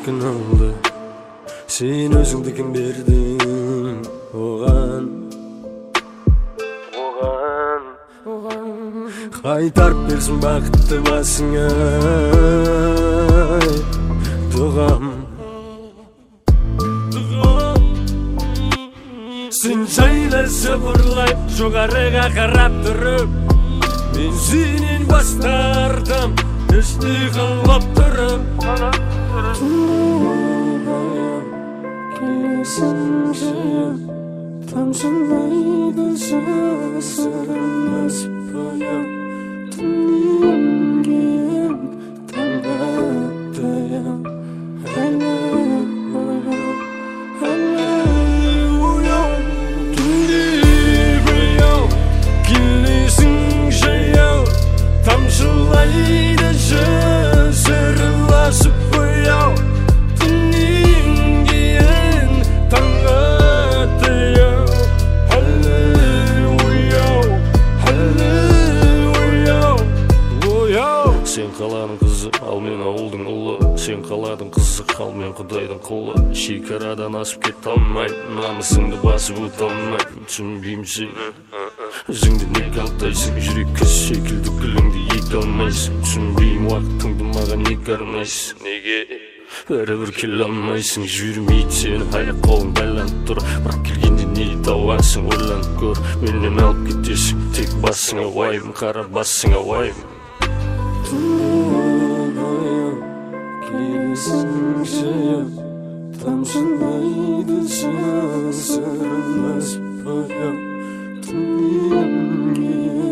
Senikin oldu, sen özüngdekini berdin oğan. Qaytarıp bersin baqытты basыңа, tuğam. Sen şöyle sıfırlayıp jogarıga qarap turib, men senin bastardım, ishni qilib turib. Tamsınlaydı sırılmaz boyam, tünlüğüm tanıdayam. Hele uyam, hele uyam, tünlüğüm kirlisin şeyam. Tamsınlaydı sırılmaz boyam, tünlüğüm tanıdayam. Sen qaladың қызы, ал мен ауылдың ұлы. Sen qaladың қызық, ал мен құдайдың құлы. Шекарадан асып кет алмаймын, намысыңды басып өте алмаймын. Түсінбеймін сені, өзіңді неге алдайсың? Жүрек қыз секілді гүліңді ете алмайсың. Түсінбеймін уақытыңды маған неге арнайсың? Неге бәрібір келе алмайсың? Жүрмейді сені, аяқ қолың байланып тұр, бірақ келгенде не табасың? Ойланып көр, менен алып кетесің, тек басыңа уайым, қара басыңа уайым. Tünlüğüm kirlisin şeyim, tamsınlaydı sırılmaz boyam, tünlüğüm